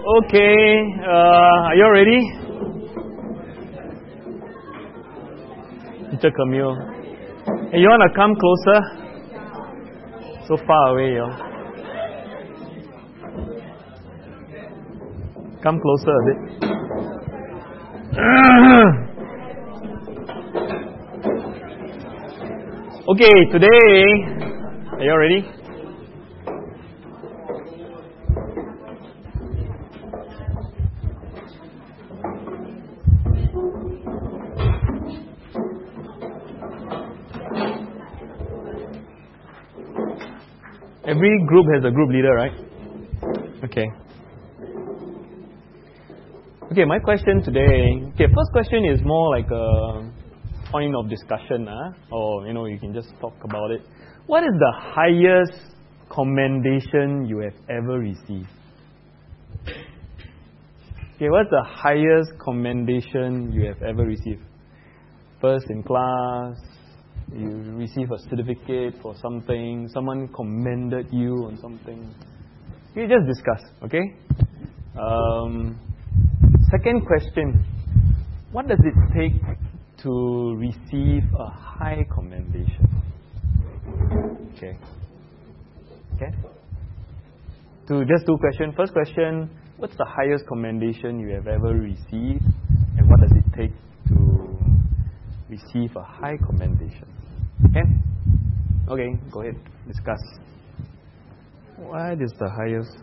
Okay, are you all ready? Teacher Camille. Hey, you want to come closer? So far away, yo. Come closer a bit. Okay, today, are you all ready? Every group has a group leader, right? Okay. Okay, my question today. Okay, first question is more like a point of discussion, or you can just talk about it. What is the highest commendation you have ever received? Okay, what's the highest commendation you have ever received? First in class, you receive a certificate for something, someone commended you on something. You just discuss, okay? Second question, what does it take to receive a high commendation? Okay. Just two questions. First question, what's the highest commendation you have ever received? And what does it take to receive a high commendation? Okay, go ahead, discuss. What is the highest?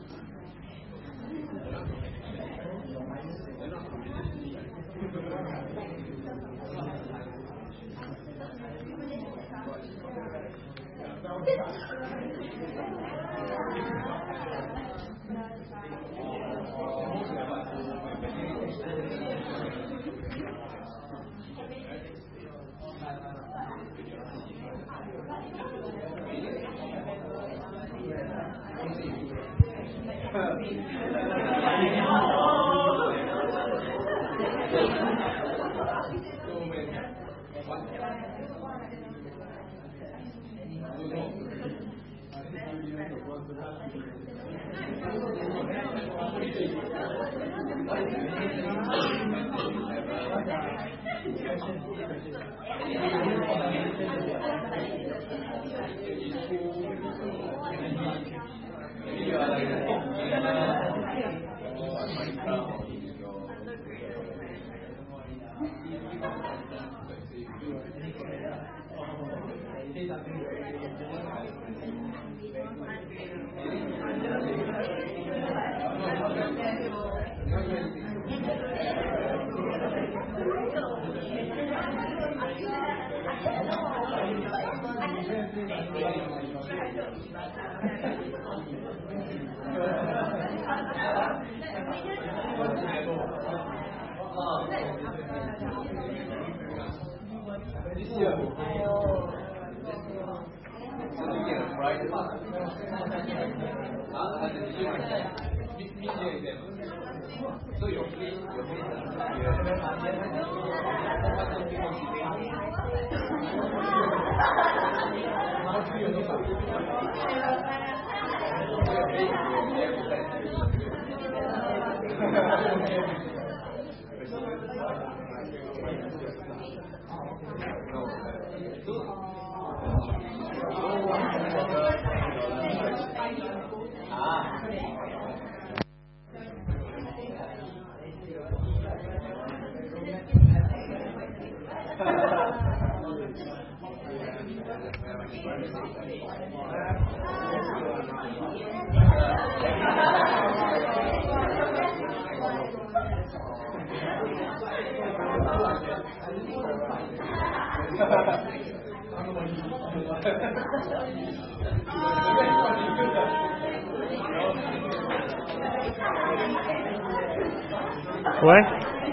What?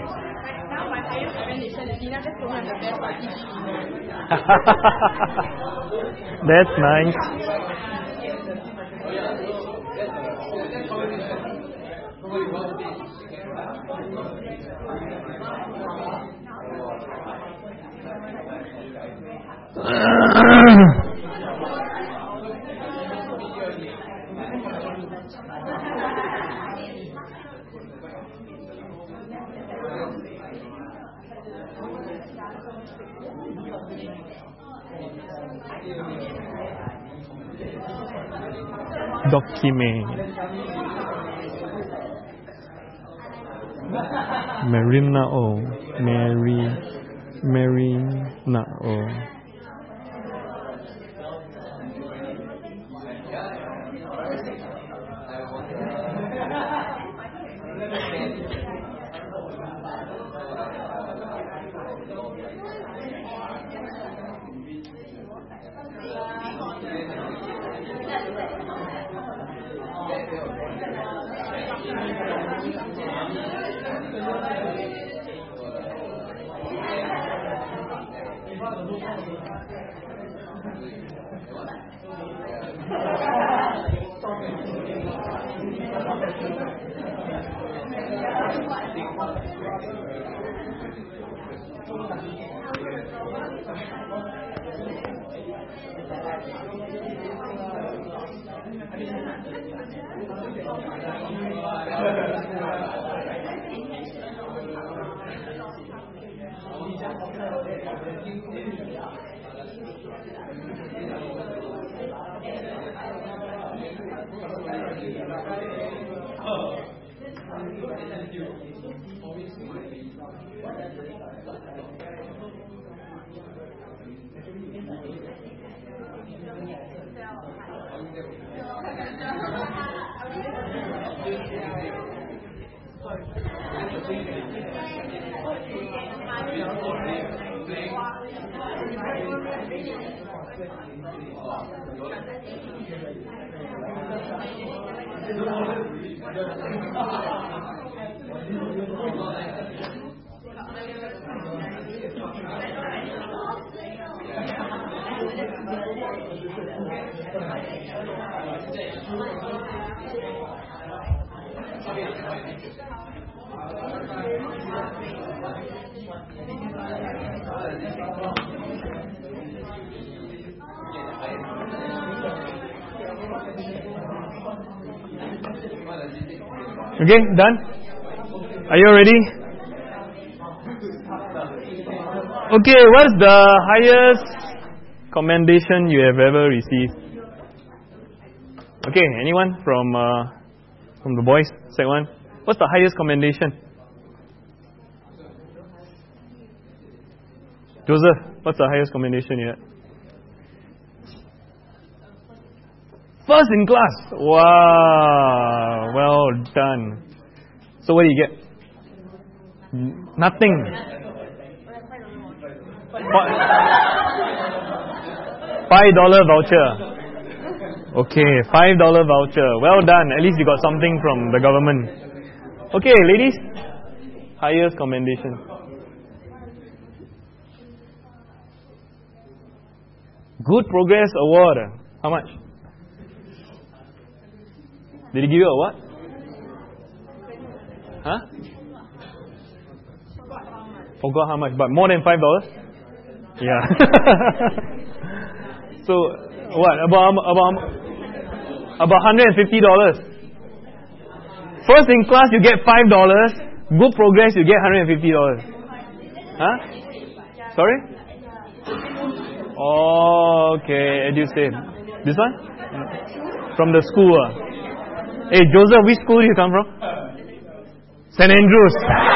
Now my highest commendation is Lina just told me I'm the best party. That's nice. Document. Marina O. Marina O. Okay, done? Are you ready? Okay, what's the highest commendation you have ever received? Okay, anyone from the boys, Sec 1? What's the highest commendation? Joseph, what's the highest commendation you had? First in class! Wow, well done. So what do you get? Nothing. $5 voucher. Okay, $5 voucher. Well done. At least you got something from the government. Okay, ladies. Highest commendation. Good Progress Award. How much? Did he give you a what? Huh? Forgot how much, but more than $5? Yeah. So what? About $150. First in class you get $5. Good progress you get $150. Huh? Sorry? Oh, okay. EduSave. This one? From the school. Hey Joseph, which school do you come from? St. Andrews.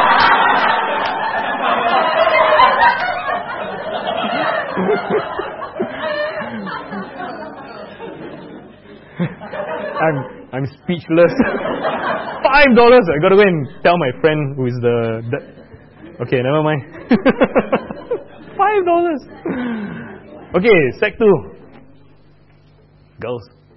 I'm speechless. $5. I gotta go and tell my friend who is the okay, never mind. $5. Okay, Sec 2. Girls.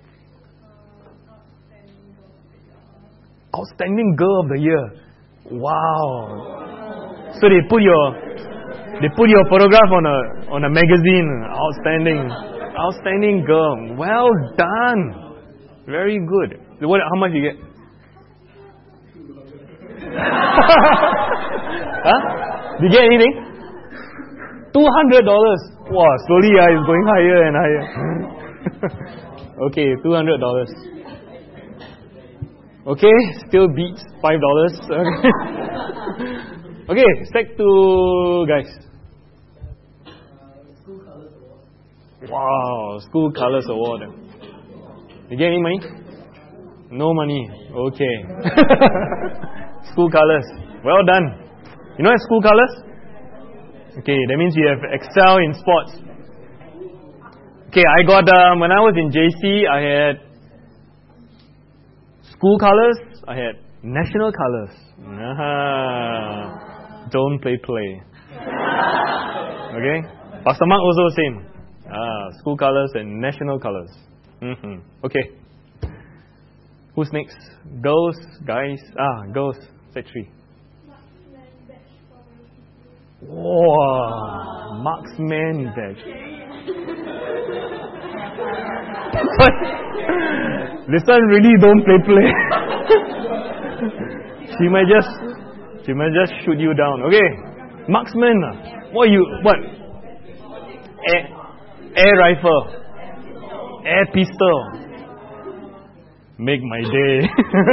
Outstanding Girl of the Year. Wow. So they put your photograph on a magazine. Outstanding girl. Well done. Very good. How much you get? Huh? Did you get anything? $200. Wow, slowly it's going higher and higher. Okay, $200. Okay, still beats $5. Okay, Sec 2 guys. Wow, School Colours Award. You get any money? No money. Okay. School colors. Well done. You know what school colors? Okay, that means you have excel in sports. Okay, I got, when I was in JC, I had school colors, I had national colors. Don't play. Okay? Pastor Mark also same. School colors and national colors. Okay. Who's next? Girls, guys? Girls. Sec 3. Wow, marksman badge. This one really don't play. She might just shoot you down. Okay, marksman. What? Air rifle, air pistol. Make my day.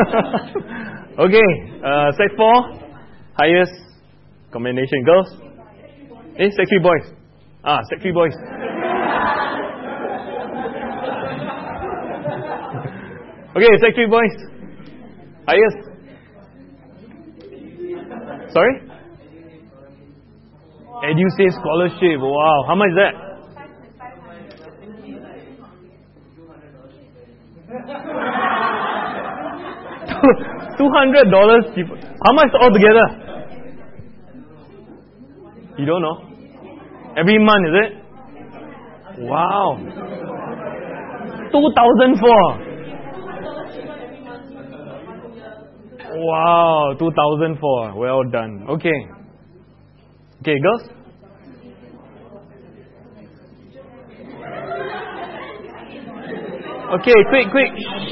Okay, Sec 4, highest commendation. Girls? Sec 3 boys. Sec 3 boys. Okay, Sec 3 boys. Highest. Sorry? EduSave scholarship. Wow, how much is that? $200. How much altogether? You don't know? Every month, is it? Wow. 2004. Wow, 2004. Well done. Okay. Okay, girls? Okay, quick.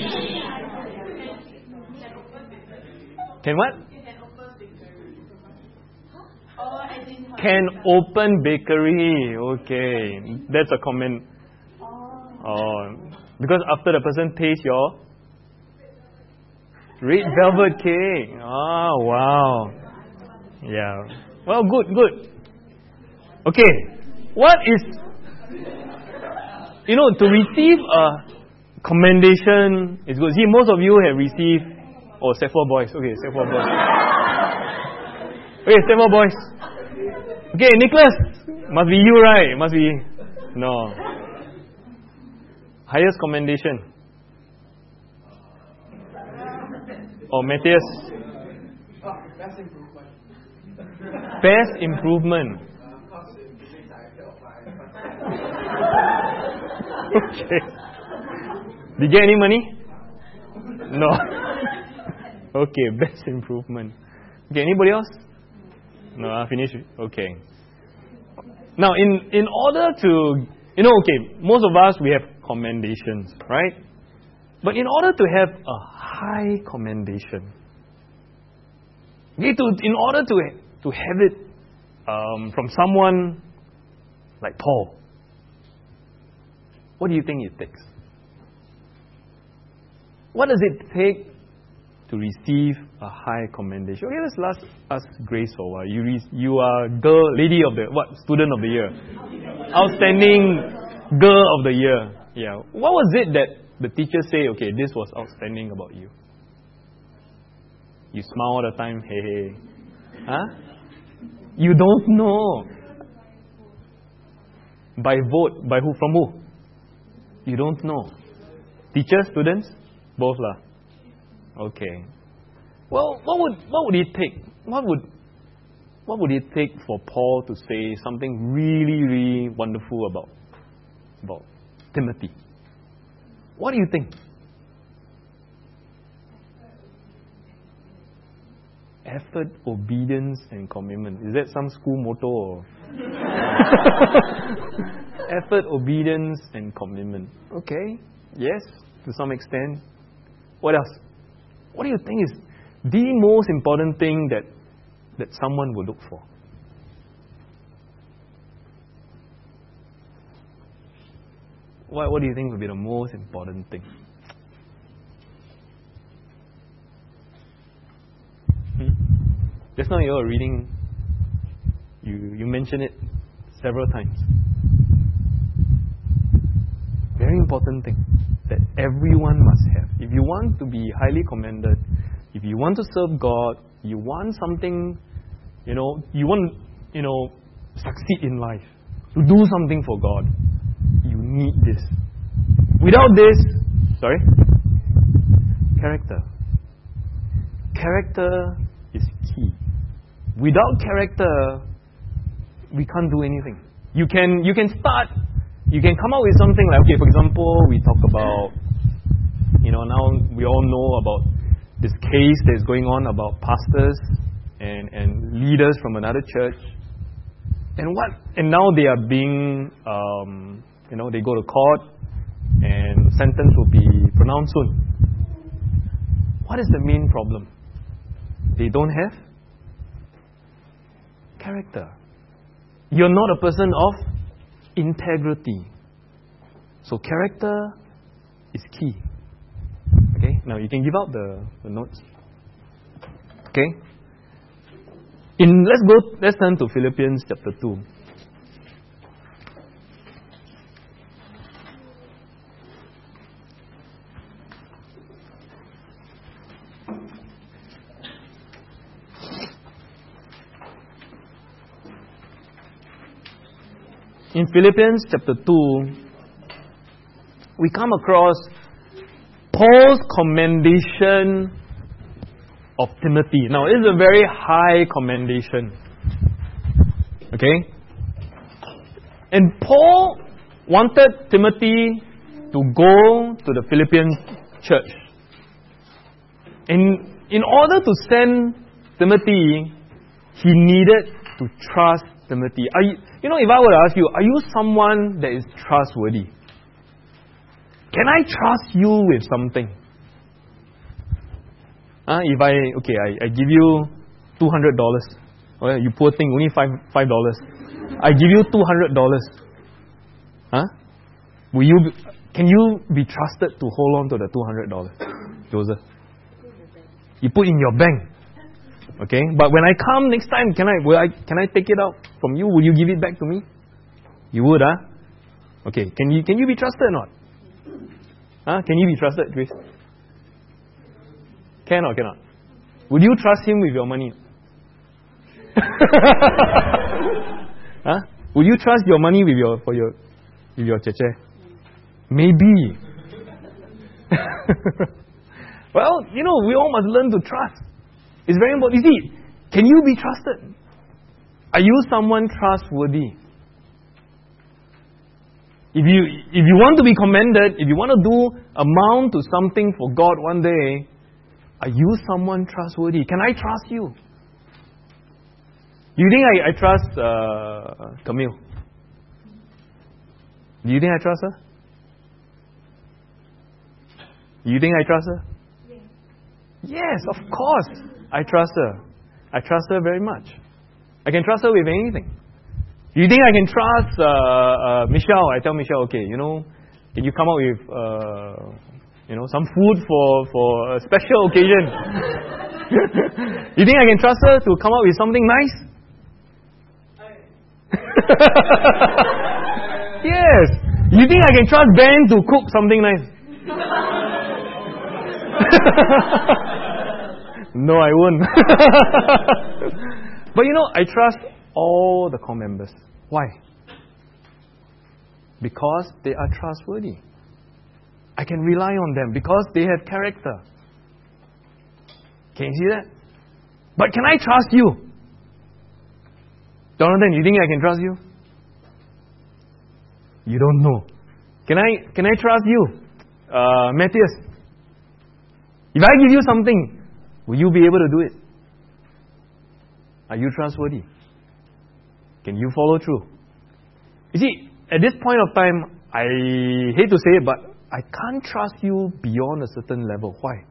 Can what? Can open bakery. Okay. That's a comment. Because after the person tastes your red velvet cake. Wow. Yeah. Well, good. Okay. What is, to receive a commendation is good. See, most of you have received, Sec 4 boys. Okay, Sec 4 boys. Okay, Sec 4 boys. Okay, Nicholas. Must be you, right? Must be. No. Highest commendation. Matthias. Best improvement. Okay. Did you get any money? No. Okay, best improvement. Okay, anybody else? No, I finished. Okay. Now, in order to, most of us, we have commendations, right? But in order to have a high commendation, in order to have it from someone like Paul, what do you think it takes? What does it take to receive a high commendation? Okay, let's ask Grace for a while. You are lady of the, student of the year? Outstanding girl of the year. Yeah. What was it that the teacher say, okay, this was outstanding about you? You smile all the time, hey. Huh? You don't know. By vote, by who? From who? You don't know. Teachers, students? Both lah. Okay. Well, what would it take? What would it take for Paul to say something really, really wonderful about Timothy? What do you think? Effort, obedience, and commitment. Is that some school motto? Or? Effort, obedience, and commitment. Okay. Yes, to some extent. What else? What do you think is the most important thing that someone will look for? What do you think would be the most important thing? Just now you were reading, you mentioned it several times. Very important thing that everyone must have. If you want to be highly commended, if you want to serve God, you want something, you want, succeed in life, to do something for God, you need this. Without this, character. Character is key. Without character, we can't do anything. You can come up with something like, okay, for example, we talk about, now we all know about this case that's going on about pastors and leaders from another church. And now they are being, they go to court and sentence will be pronounced soon. What is the main problem? They don't have character. You're not a person of integrity. So character is key. Okay, now you can give out the notes. Okay. Let's turn to Philippians chapter 2. In Philippians chapter 2, we come across Paul's commendation of Timothy. Now, it is a very high commendation. Okay? And Paul wanted Timothy to go to the Philippian church. And in order to send Timothy, he needed to trust Timothy. If I were to ask you, are you someone that is trustworthy? Can I trust you with something? If I give you $200. Oh, you poor thing, only $5. I give you $200. Can you be trusted to hold on to the $200, Joseph? You put in your bank. Okay, but when I come next time, can I take it out from you? Will you give it back to me? You would, Okay, can you be trusted or not? Can you be trusted, Grace? Can or cannot? Would you trust him with your money? Would you trust your money with your cheche? Maybe. Well, we all must learn to trust. It's very important. You see, can you be trusted? Are you someone trustworthy? If you want to be commended, if you want to amount to something for God one day, are you someone trustworthy? Can I trust you? Do you think I trust Camille? Do you think I trust her? Do you think I trust her? Yes, of course. I trust her. I trust her very much. I can trust her with anything. Do you think I can trust Michelle? I tell Michelle, okay, can you come up with some food for a special occasion? You think I can trust her to come up with something nice? Yes. You think I can trust Ben to cook something nice? No, I won't. But I trust all the core members. Why? Because they are trustworthy. I can rely on them because they have character. Can you see that? But can I trust you? Jonathan, you think I can trust you? You don't know. Can I trust you? Matthias, if I give you something, will you be able to do it? Are you trustworthy? Can you follow through? You see, at this point of time, I hate to say it, but I can't trust you beyond a certain level. Why?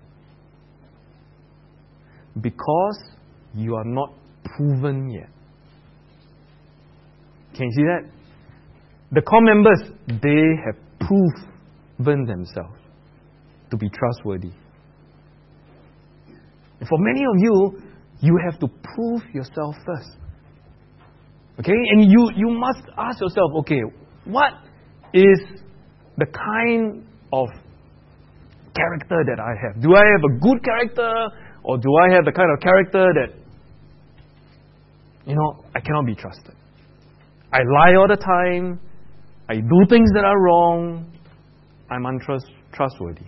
Because you are not proven yet. Can you see that? The core members, they have proven themselves to be trustworthy. And for many of you, you have to prove yourself first. Okay? And you must ask yourself, okay, what is the kind of character that I have? Do I have a good character, or do I have the kind of character that, I cannot be trusted? I lie all the time. I do things that are wrong. I'm untrustworthy.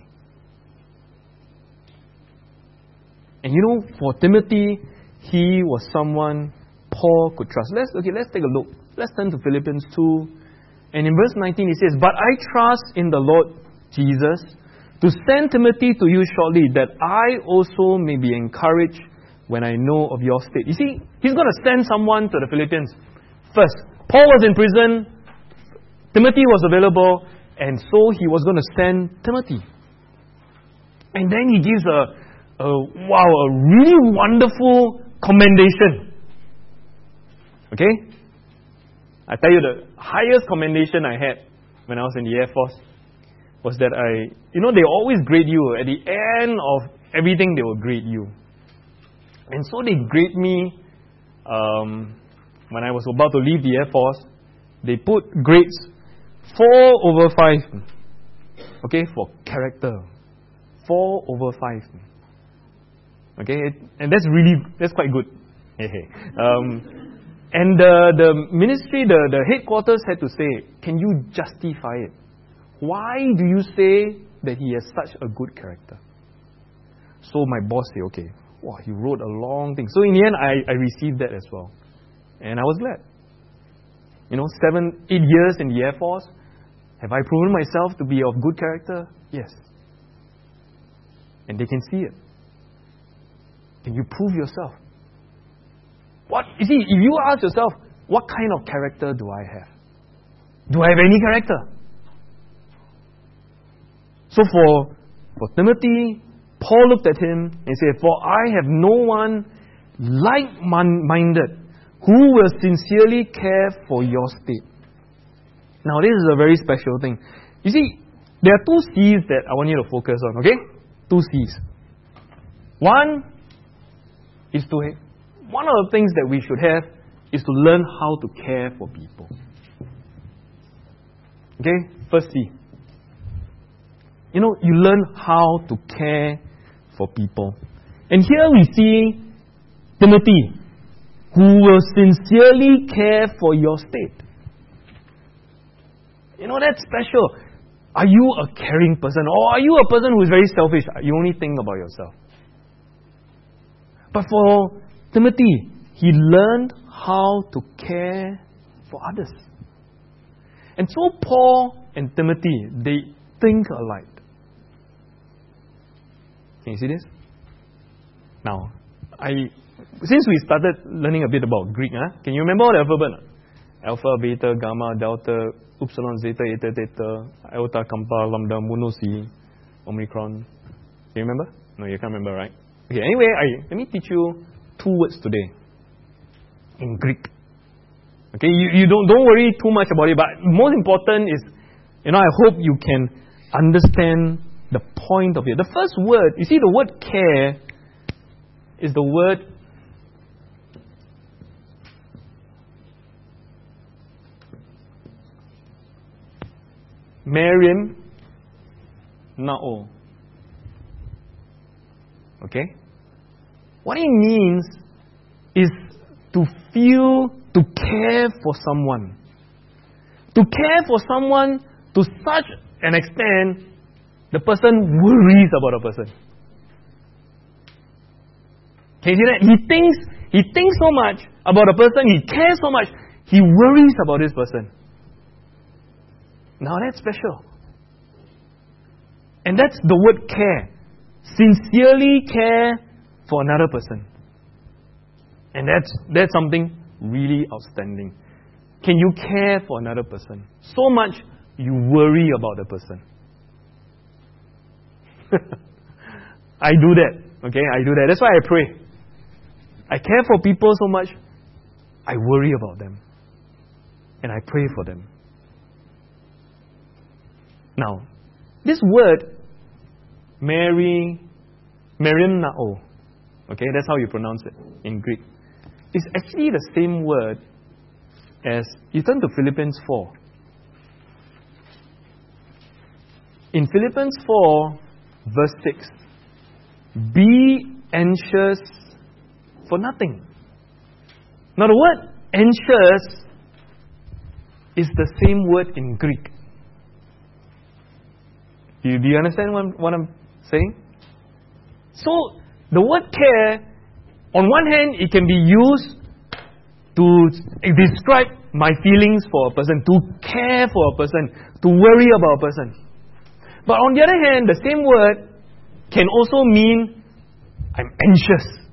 And for Timothy, he was someone Paul could trust. Let's take a look. Let's turn to Philippians 2. And in verse 19 it says, "But I trust in the Lord Jesus to send Timothy to you shortly, that I also may be encouraged when I know of your state." You see, he's going to send someone to the Philippians. First, Paul was in prison, Timothy was available, and so he was going to send Timothy. And then he gives a really wonderful commendation. Okay? I tell you, the highest commendation I had when I was in the Air Force was that they always grade you. At the end of everything, they will grade you. And so they grade me when I was about to leave the Air Force. They put grades 4/5. Okay, for character. 4/5. Okay, and that's quite good. And the ministry, the headquarters had to say, "Can you justify it? Why do you say that he has such a good character?" So my boss said, "Okay, wow, he wrote a long thing." So in the end, I received that as well. And I was glad. 7-8 years in the Air Force, have I proven myself to be of good character? Yes. And they can see it. Can you prove yourself? You see, if you ask yourself, what kind of character do I have? Do I have any character? So for Timothy, Paul looked at him and said, "For I have no one like-minded who will sincerely care for your state." Now this is a very special thing. You see, there are 2 C's that I want you to focus on, okay? 2 C's. One of the things that we should have is to learn how to care for people. Okay? First C. You learn how to care for people. And here we see Timothy, who will sincerely care for your state. That's special. Are you a caring person? Or are you a person who is very selfish? You only think about yourself. But for Timothy, he learned how to care for others. And so Paul and Timothy, they think alike. Can you see this? Now, since we started learning a bit about Greek, can you remember all the alphabet? Alpha, beta, gamma, delta, upsilon, zeta, eta, theta, iota, kappa, lambda, mono, psi, omicron. Can you remember? No, you can't remember, right? Okay, anyway, let me teach you 2 words today in Greek. Okay, you don't worry too much about it, but most important is, I hope you can understand the point of it. The first word, you see the word care is the word Meriam Nao. Okay? What it means is to feel, to care for someone. To care for someone to such an extent, the person worries about a person. Can you see that? He thinks so much about a person, he cares so much, he worries about this person. Now that's special. And that's the word care. Sincerely care for another person. And that's something really outstanding. Can you care for another person? So much you worry about the person. I do that. Okay, I do that. That's why I pray. I care for people so much, I worry about them. And I pray for them. Now, this word, Meriam Nao, okay, that's how you pronounce it in Greek, is actually the same word as, you turn to Philippians 4. In Philippians 4, Verse 6. Be anxious for nothing. Now the word anxious is the same word in Greek. Do you understand what I'm saying? So, the word care, on one hand, it can be used to describe my feelings for a person, to care for a person, to worry about a person. But on the other hand, the same word can also mean I'm anxious.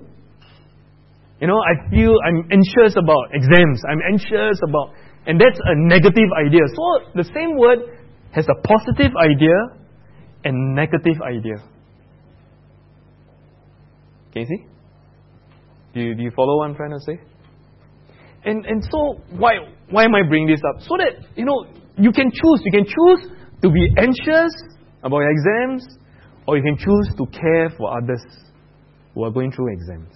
I feel I'm anxious about exams. I'm anxious about... And that's a negative idea. So, the same word has a positive idea and negative idea. Can you see? Do you follow what I'm trying to say? And so, why am I bringing this up? So that, you can choose. You can choose to be anxious about your exams, or you can choose to care for others who are going through exams.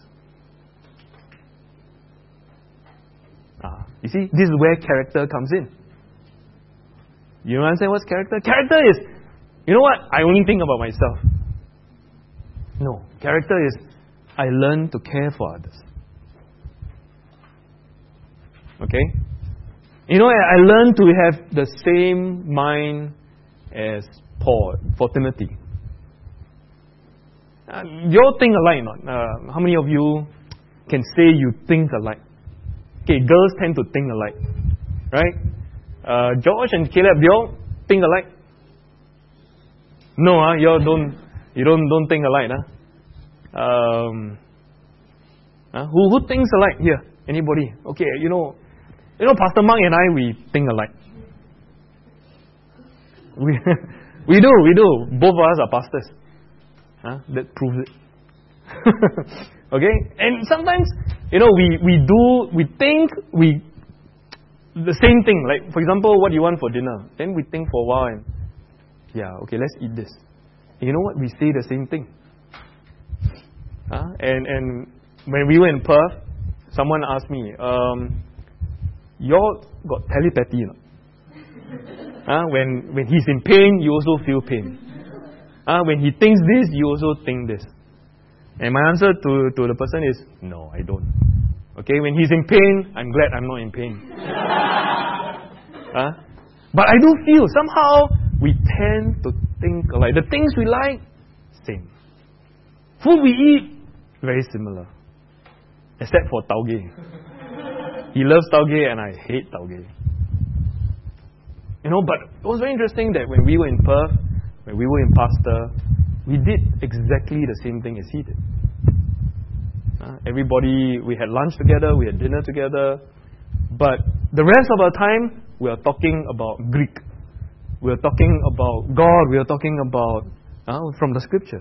You see, this is where character comes in. You understand what's character? Character is, you know what? I only think about myself. No. Character is, I learn to care for others. Okay? I learned to have the same mind as Paul, for Timothy. You all think alike or not? How many of you can say you think alike? Okay, girls tend to think alike. Right? George and Caleb, you all think alike? No, you all don't think alike. Who thinks alike here? Anybody? Okay, Pastor Mark and I, we think alike. We do. Both of us are pastors. That proves it. Okay? And sometimes, we think the same thing. Like, for example, what do you want for dinner? Then we think for a while and, okay, let's eat this. And you know what? We say the same thing. And when we were in Perth, someone asked me, y'all got telepathy, when he's in pain, you also feel pain. When he thinks this, you also think this. And my answer to the person is, no, I don't. Okay, when he's in pain, I'm glad I'm not in pain. But I do feel, somehow, we tend to think alike. The things we like, same. Food we eat, very similar. Except for tauge. He loves tauge and I hate tauge. But it was very interesting that when we were in Perth, when we were in Pastor, we did exactly the same thing as he did. Everybody, we had lunch together, we had dinner together, but the rest of our time, we are talking about Greek. We are talking about God, we are talking about from the scriptures.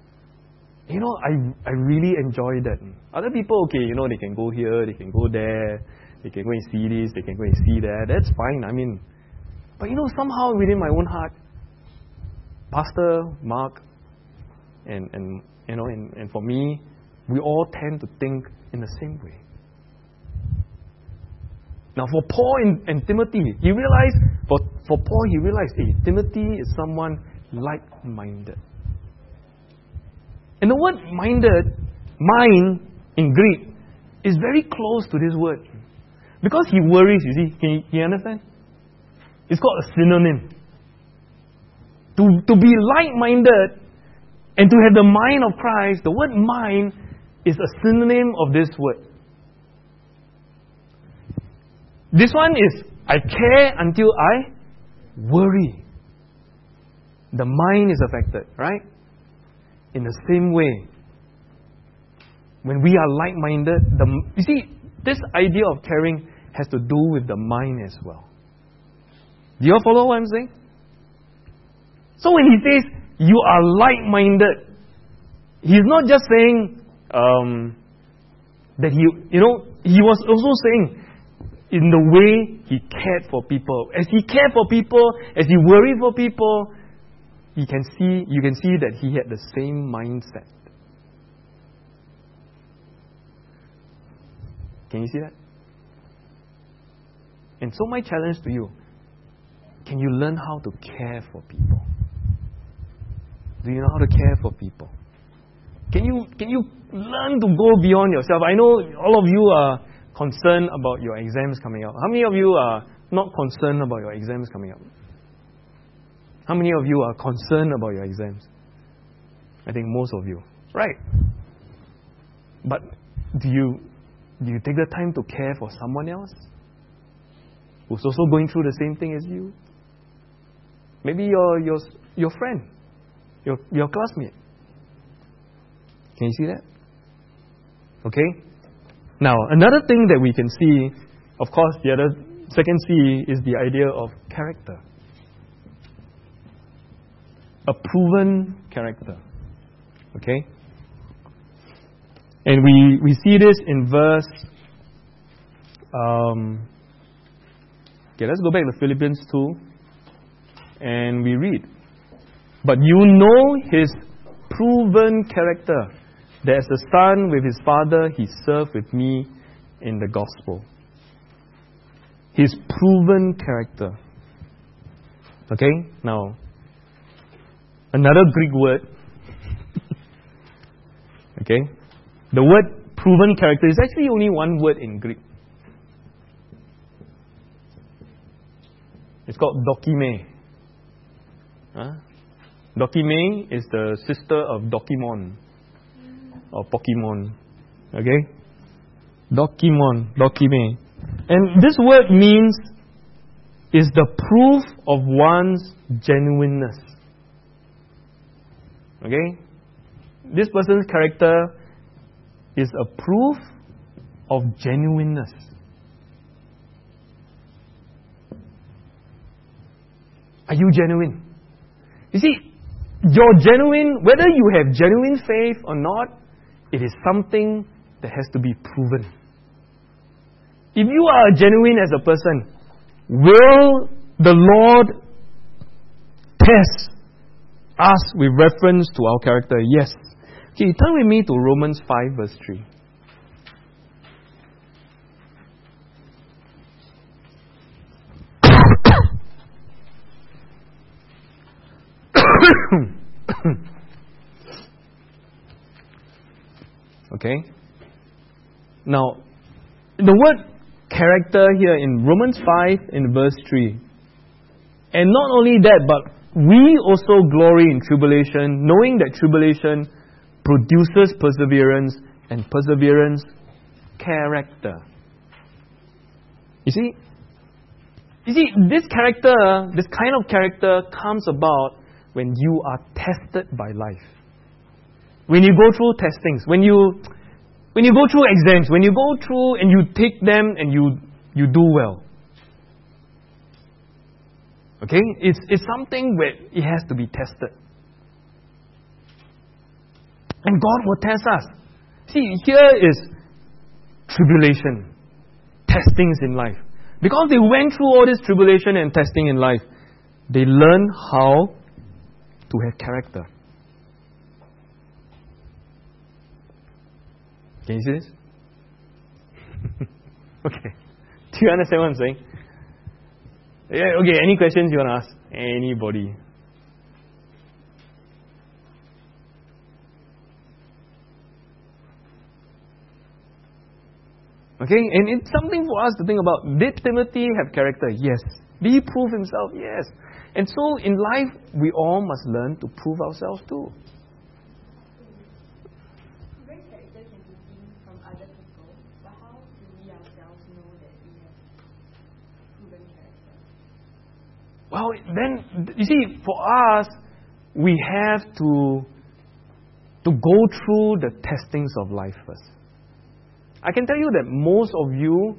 I really enjoy that. Other people, okay, they can go here, they can go there, they can go and see this, they can go and see that. That's fine. But somehow within my own heart, Pastor Mark and for me, we all tend to think in the same way. Now, for Paul and Timothy, he realized, for Paul, he realized, hey, Timothy is someone like-minded. And the word minded, mind in Greek, is very close to this word. Because he worries, you see, can you understand? It's called a synonym. To be like-minded and to have the mind of Christ, the word mind is a synonym of this word. This one is, I care until I worry. The mind is affected, right? In the same way, when we are like-minded, you see, this idea of caring has to do with the mind as well. Do you all follow what I'm saying? So when he says, you are like-minded, he's not just saying that he was also saying in the way he cared for people. As he cared for people, as he worried for people, you can see that he had the same mindset. Can you see that? And so my challenge to you, can you learn how to care for people? Do you know how to care for people? Can you learn to go beyond yourself? I know all of you are concerned about your exams coming up. How many of you are not concerned about your exams coming up? How many of you are concerned about your exams? I think most of you. Right. But do you take the time to care for someone else who's also going through the same thing as you? Maybe your friend, your classmate. Can you see that? Okay? Now, another thing that we can see, of course, the other second C is the idea of character. A proven character. Okay? And we see this in verse... let's go back to Philippians 2. And we read. But you know his proven character, that as a son with his father, he served with me in the gospel. His proven character. Okay? Now, another Greek word. Okay? The word proven character is actually only one word in Greek. It's called dokime. Dokime is the sister of Dokimon or Pokemon. Okay? Dokime. And this word means is the proof of one's genuineness. Okay? This person's character is a proof of genuineness. Are you genuine? You see, you're genuine, whether you have genuine faith or not, it is something that has to be proven. If you are genuine as a person, will the Lord test us with reference to our character? Yes. Okay, turn with me to Romans 5 verse 3. Okay? Now, the word character here in Romans 5 in verse 3. And not only that, but we also glory in tribulation, knowing that tribulation produces perseverance, and perseverance, character. You see, this character, this kind of character comes about when you are tested by life. When you go through testings, when you go through exams, when you go through and you take them and you do well. Okay? It's something where it has to be tested. And God will test us. See, here is tribulation, testings in life. Because they went through all this tribulation and testing in life, they learn how to have character. Can you see this? Okay. Do you understand what I'm saying? Yeah, okay, any questions you want to ask? Anybody? Okay, and it's something for us to think about. Did Timothy have character? Yes. Did he prove himself? Yes. And so in life, we all must learn to prove ourselves too. Great character can be seen from other people, but how do we ourselves know that we have proven character? Well, then, you see, for us, we have to go through the testings of life first. I can tell you that most of you,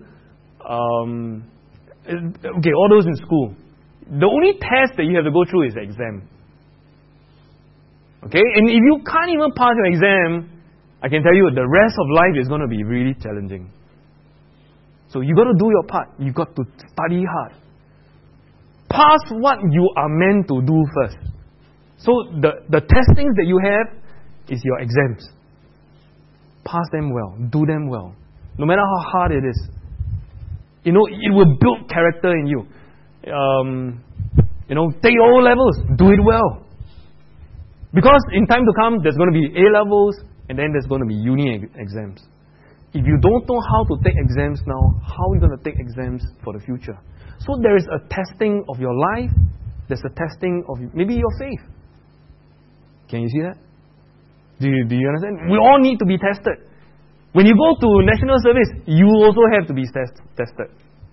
all those in school, the only test that you have to go through is the exam. Okay? And if you can't even pass your exam, I can tell you the rest of life is going to be really challenging. So you got to do your part. You got to study hard. Pass what you are meant to do first. So the testings that you have is your exams. Pass them well. Do them well. No matter how hard it is. You know, it will build character in you. Take O levels. Do it well. Because in time to come, there's going to be A-levels, and then there's going to be uni exams. If you don't know how to take exams now, how are you going to take exams for the future? So there is a testing of your life. There's a testing of maybe your faith. Can you see that? Do you understand? We all need to be tested. When you go to national service, you also have to be tested.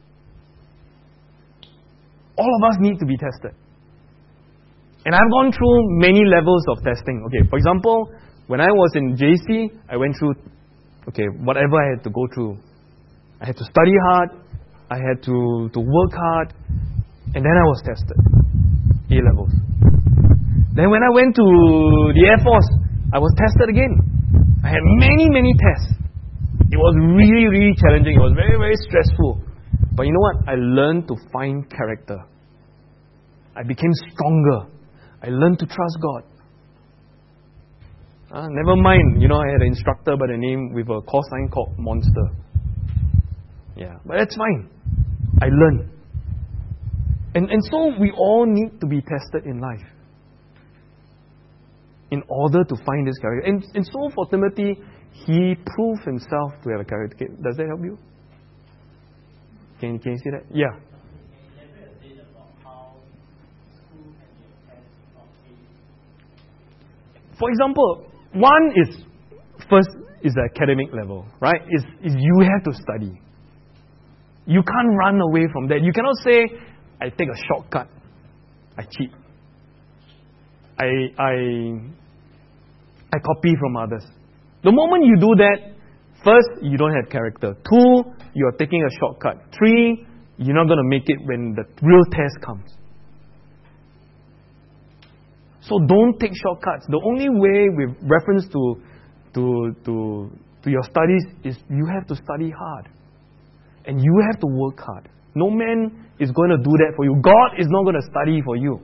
All of us need to be tested. And I've gone through many levels of testing. Okay, for example, when I was in JC, I went through, whatever I had to go through. I had to study hard, I had to work hard, and then I was tested. A-levels. Then when I went to the Air Force, I was tested again. I had many tests. It was really, really challenging. It was very, very stressful. But you know what? I learned to find character. I became stronger. I learned to trust God. Never mind, I had an instructor by the name with a call sign called Monster. Yeah, but that's fine. I learned. And so we all need to be tested in life in order to find this character. And so for Timothy, he proved himself to have a character. Does that help you? Can you see that? Yeah. For example, one is, first is the academic level, right? Is you have to study. You can't run away from that. You cannot say, I take a shortcut. I cheat. I copy from others. The moment you do that, first, you don't have character. 2, you're taking a shortcut. 3, you're not going to make it when the real test comes. So don't take shortcuts. The only way with reference to your studies is you have to study hard. And you have to work hard. No man is going to do that for you. God is not going to study for you.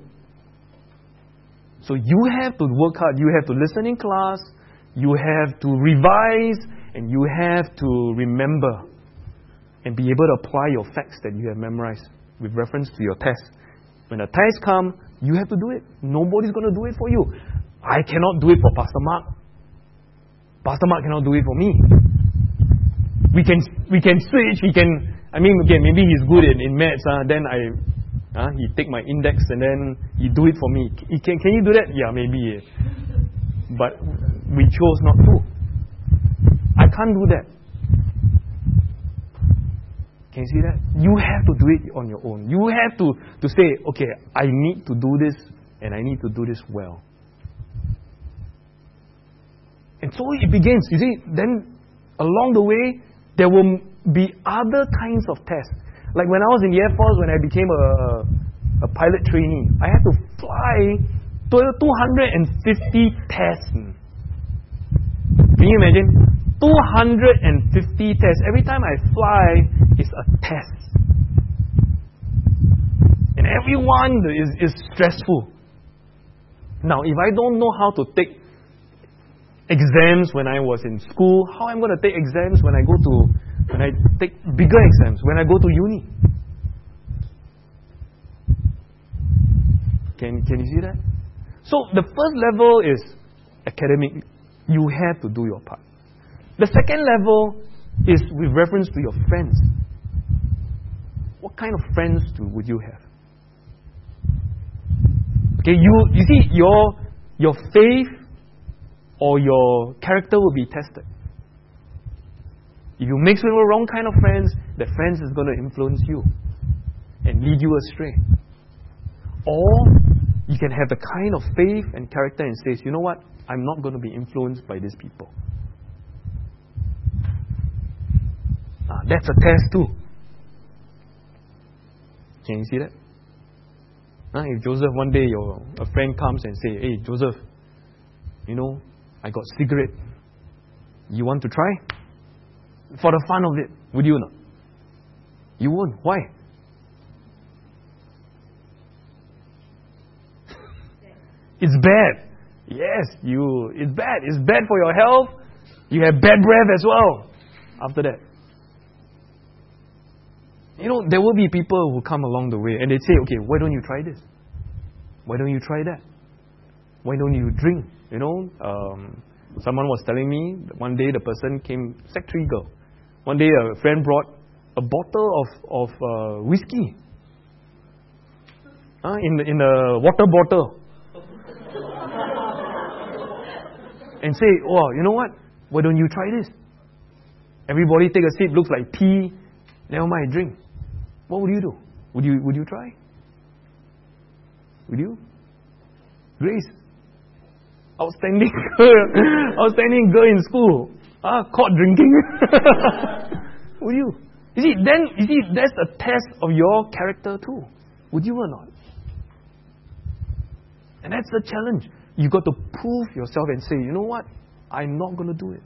So you have to work hard. You have to listen in class. You have to revise. And you have to remember. And be able to apply your facts that you have memorized with reference to your test. When the test comes, you have to do it. Nobody's going to do it for you. I cannot do it for Pastor Mark. Pastor Mark cannot do it for me. We can switch. Maybe he's good in maths. Then he take my index and then he do it for me. Can you do that? Yeah, maybe. But we chose not to. I can't do that. Can you see that? You have to do it on your own. You have to say, okay, I need to do this and I need to do this well. And so it begins. You see, then along the way, there will be other kinds of tests. Like when I was in the Air Force, when I became a pilot trainee, I had to fly 250 tests. Can you imagine? 250 tests. Every time I fly, it's a test. And every one is stressful. Now, if I don't know how to take exams when I was in school, how am I going to take exams when I take bigger exams, when I go to uni? Can you see that? So the first level is academic. You have to do your part. The second level is with reference to your friends. What kind of friends would you have? Okay, you see, your faith or your character will be tested. If you mix with the wrong kind of friends, the friends is going to influence you and lead you astray. Or you can have the kind of faith and character and says, you know what, I'm not going to be influenced by these people. That's a test too. Can you see that? If Joseph, one day a friend comes and say, hey Joseph, I got cigarette. You want to try? For the fun of it, would you not? You won't. Why? It's bad. Yes, it's bad. It's bad for your health. You have bad breath as well after that. There will be people who come along the way and they say, okay, why don't you try this? Why don't you try that? why don't you drink? Someone was telling me one day the person came, Sec 3 girl. One day a friend brought a bottle of whiskey in a water bottle. And say, oh, you know what? Why don't you try this? Everybody take a sip, looks like tea. Never mind, drink. What would you do? Would you try? Would you? Grace, outstanding girl in school, caught drinking. Would you? You see, that's a test of your character too. Would you or not? And that's the challenge. You got to prove yourself and say, you know what? I'm not going to do it.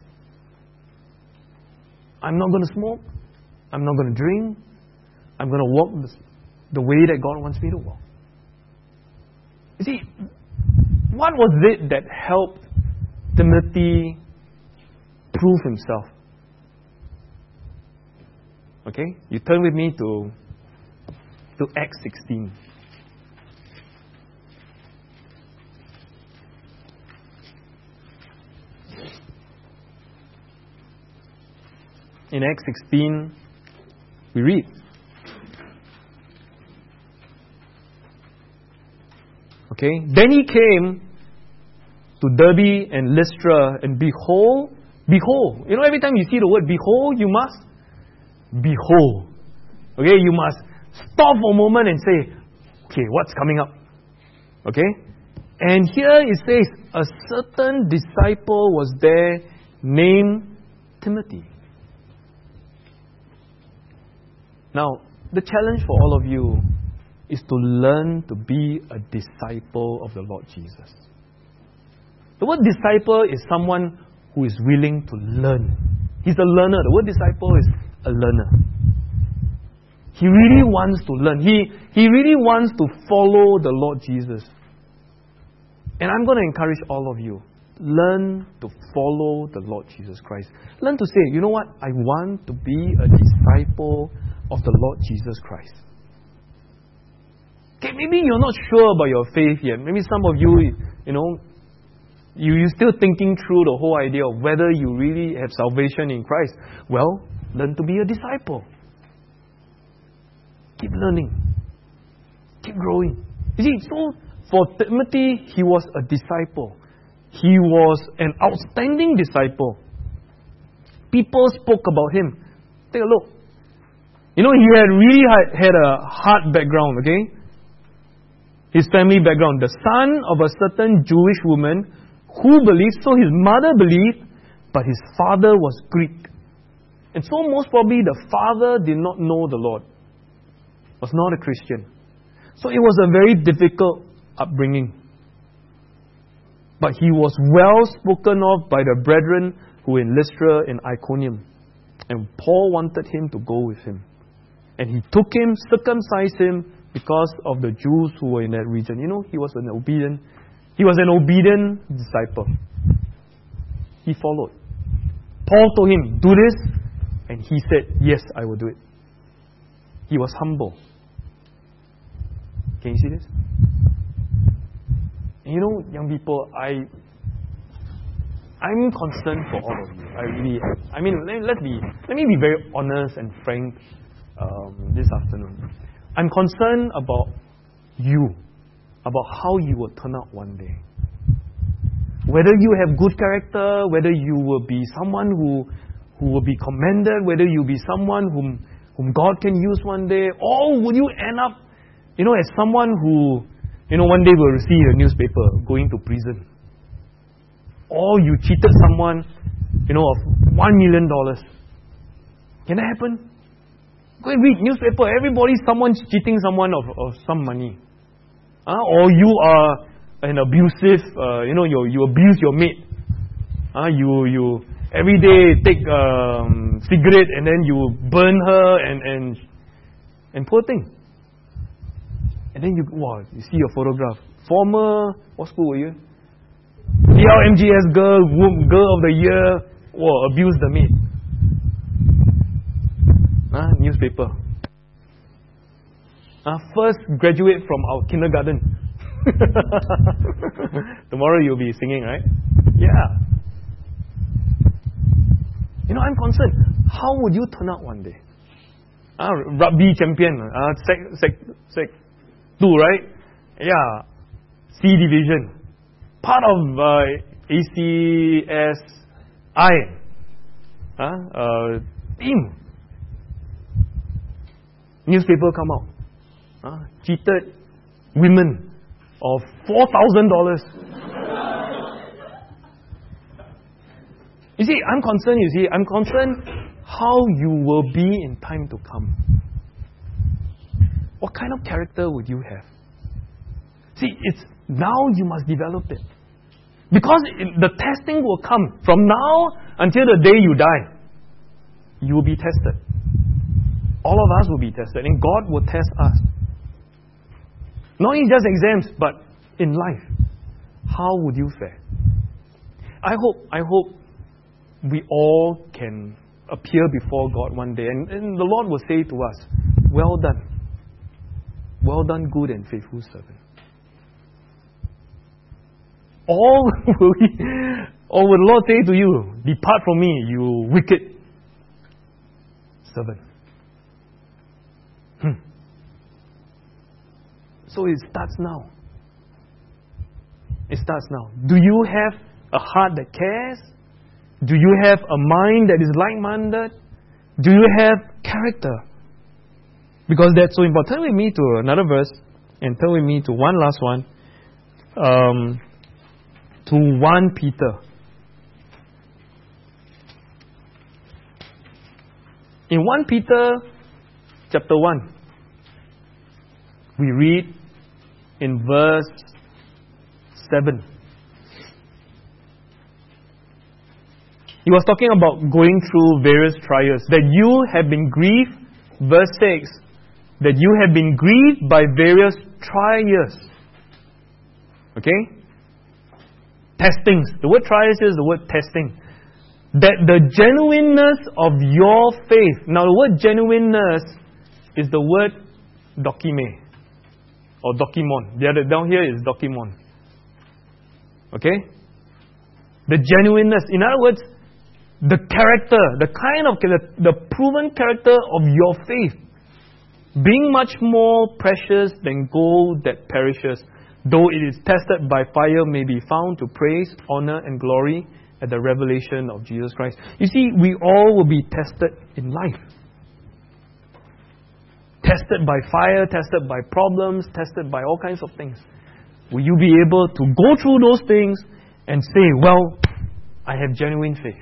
I'm not going to smoke. I'm not going to drink. I'm going to walk the way that God wants me to walk. You see, what was it that helped Timothy prove himself? Okay, you turn with me to Acts 16. In Acts 16, we read, okay, then he came to Derbe and Lystra, and behold, every time you see the word behold, you must behold. Okay, you must stop for a moment and say, okay, what's coming up? Okay? And here it says, a certain disciple was there named Timothy. Now, the challenge for all of you is to learn to be a disciple of the Lord Jesus. The word disciple is someone who is willing to learn. He's a learner. The word disciple is a learner. He really wants to learn. He really wants to follow the Lord Jesus. And I'm going to encourage all of you, learn to follow the Lord Jesus Christ. Learn to say, you know what? I want to be a disciple of the Lord Jesus Christ. Okay, maybe you're not sure about your faith yet. Maybe some of you, you're still thinking through the whole idea of whether you really have salvation in Christ. Well, learn to be a disciple. Keep learning. Keep growing. You see, so for Timothy, he was a disciple. He was an outstanding disciple. People spoke about him. Take a look. He had really had a hard background, okay? His family background. The son of a certain Jewish woman who believed, so his mother believed, but his father was Greek. And so most probably the father did not know the Lord. Was not a Christian. So it was a very difficult upbringing. But he was well spoken of by the brethren who were in Lystra and Iconium. And Paul wanted him to go with him. And he took him, circumcised him, because of the Jews who were in that region. He was an obedient disciple. He followed. Paul told him, do this. And he said, yes, I will do it. He was humble. Can you see this? And young people, I'm concerned for all of you. I really am. Let me be very honest and frank this afternoon. I'm concerned about you, about how you will turn out one day. Whether you have good character, whether you will be someone who will be commended, whether you will be someone whom God can use one day, or will you end up, as someone who, one day will receive a newspaper going to prison. Or you cheated someone, of $1 million. Can that happen? Go and read newspaper. Someone's cheating someone of some money. Or you are an abusive, you abuse your mate. You every day take cigarette and then you burn her and poor thing. And then you see your photograph. Former, what school were you? LMGS girl of the year, abused the mate. Newspaper. First graduate from our kindergarten. Tomorrow you'll be singing, right? Yeah. You know, I'm concerned. How would you turn out one day? Rugby champion, sec 2, right? Yeah. C division. Part of ACSI. Team. Newspaper come out. Cheated women of $4,000. You see, I'm concerned how you will be in time to come. What kind of character would you have? See, it's now you must develop it. Because the testing will come. From now until the day you die, you will be tested. All of us will be tested, and God will test us. Not in just exams, but in life. How would you fare? I hope we all can appear before God one day, and the Lord will say to us, well done, good and faithful servant. Or will the Lord say to you, depart from me, you wicked servant. So it starts now. It starts now. Do you have a heart that cares? Do you have a mind that is like-minded? Do you have character? Because that's so important. Turn with me to another verse, and turn with me to one last one. To 1 Peter. In 1 Peter chapter 1, we read in verse 7. He was talking about going through various trials. That you have been grieved, verse 6, that you have been grieved by various trials. Okay? Testings. The word trials is the word testing. That the genuineness of your faith. Now the word genuineness is the word dokime. Or dokimon. The other down here is dokimon. Okay? The genuineness. In other words, the character, the proven character of your faith, being much more precious than gold that perishes, though it is tested by fire, may be found to praise, honor, and glory at the revelation of Jesus Christ. You see, we all will be tested in life. Tested by fire, tested by problems, tested by all kinds of things. Will you be able to go through those things and say, well, I have genuine faith?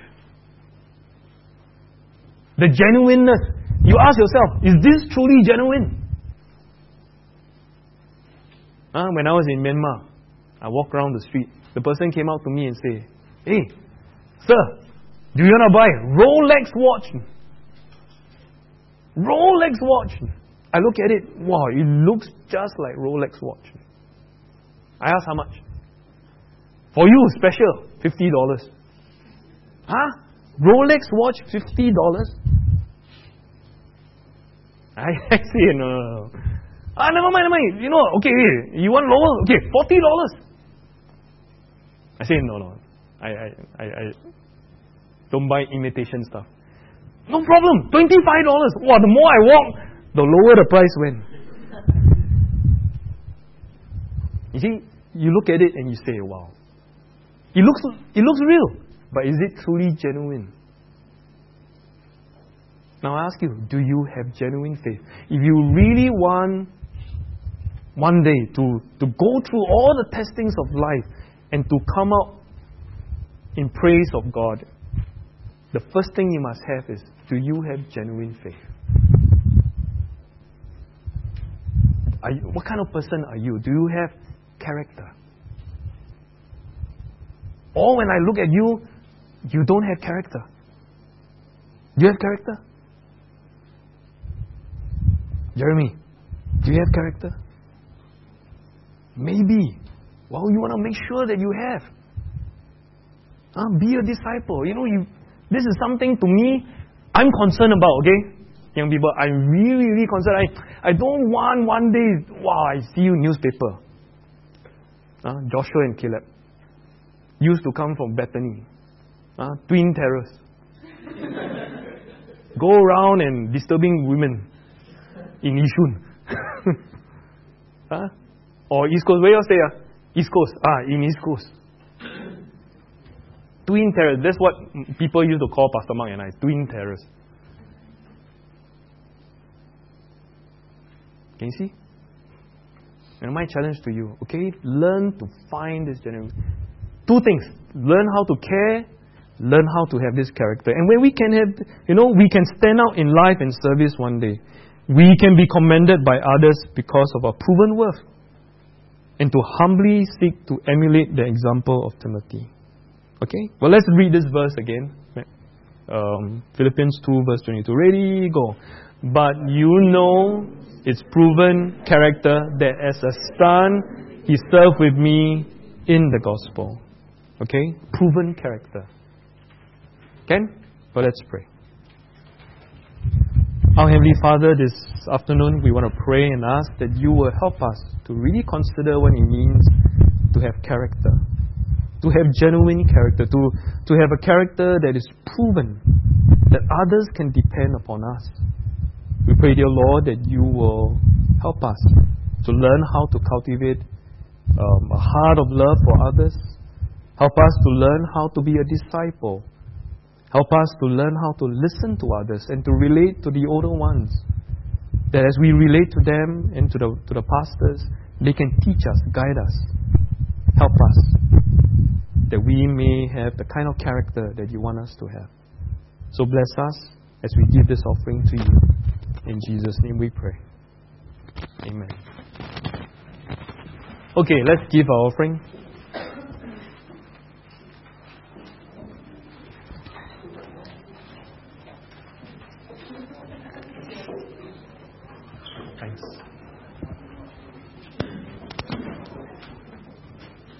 The genuineness. You ask yourself, is this truly genuine? When I was in Myanmar, I walked around the street. The person came out to me and said, hey, sir, do you want to buy Rolex watch? Rolex watch. I look at it, wow, it looks just like Rolex watch. I asked how much? For you, special, $50. Huh? Rolex watch, $50? I say, no. Never mind. You know, okay, you want lower? Okay, $40. I say, no. I don't buy imitation stuff. No problem, $25. Wow, the more I walk, the lower the price went. You see, you look at it and you say, wow. It looks real, but is it truly genuine? Now I ask you, do you have genuine faith? If you really want one day to go through all the testings of life and to come out in praise of God, the first thing you must have is, do you have genuine faith? What kind of person are you? Do you have character? Or when I look at you, you don't have character. Do you have character? Jeremy, do you have character? Maybe. Well, you want to make sure that you have. Be a disciple. You know, this is something to me I'm concerned about, okay? Young people, I'm really, really concerned. I don't want one day, wow, I see you newspaper. Joshua and Caleb, used to come from Bethany, twin terrors. Go around and disturbing women in Yishun. Or East Coast. Where you stay? East Coast. In East Coast. Twin terrors. That's what people used to call Pastor Mark and I. Twin terrors. Can you see? And my challenge to you, okay, learn to find this genuine. Two things. Learn how to care, learn how to have this character. And when we can have, we can stand out in life and service one day. We can be commended by others because of our proven worth. And to humbly seek to emulate the example of Timothy. Okay? Well, let's read this verse again. Philippians 2 verse 22. Ready, go. But you know its proven character that as a son, he served with me in the gospel. Okay? Proven character. Can? Well, let's pray. Our Heavenly Father, this afternoon we want to pray and ask that you will help us to really consider what it means to have character. To have genuine character. To have a character that is proven. That others can depend upon us. We pray, dear Lord, that you will help us to learn how to cultivate a heart of love for others. Help us to learn how to be a disciple. Help us to learn how to listen to others and to relate to the older ones. That as we relate to them and to the pastors, they can teach us, guide us, help us, that we may have the kind of character that you want us to have. So bless us as we give this offering to you. In Jesus' name we pray. Amen. Okay, let's give our offering. Thanks.